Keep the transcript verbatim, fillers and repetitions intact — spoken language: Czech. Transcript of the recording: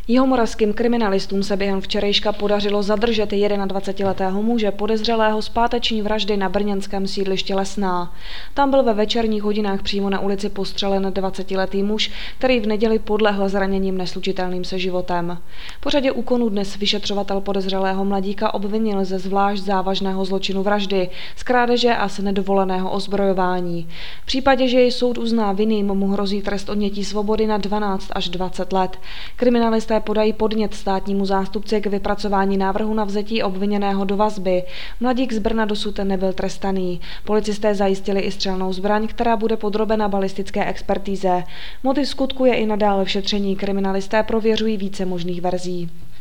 Jihomoravským kriminalistům se během včerejška podařilo zadržet dvacetijednoletého muže podezřelého z páteční vraždy na brněnském sídlišti Lesná. Tam byl ve večerních hodinách přímo na ulici postřelen dvacetiletý muž, který v neděli podlehl zraněním neslučitelným se životem. Po řadě úkonů dnes vyšetřovatel podezřelého mladíka obvinil ze zvlášť závažného zločinu vraždy, z krádeže a z nedovoleného ozbrojování. V případě, že jej soud uzná vinným, mu hrozí trest odnětí svobody na dvanáct až dvacet let. Kriminalisté podají podnět státnímu zástupci k vypracování návrhu na vzetí obviněného do vazby. Mladík z Brna dosud nebyl trestaný. Policisté zajistili i střelnou zbraň, která bude podrobena balistické expertíze. Motiv skutku je i nadále v šetření. Kriminalisté prověřují více možných verzí.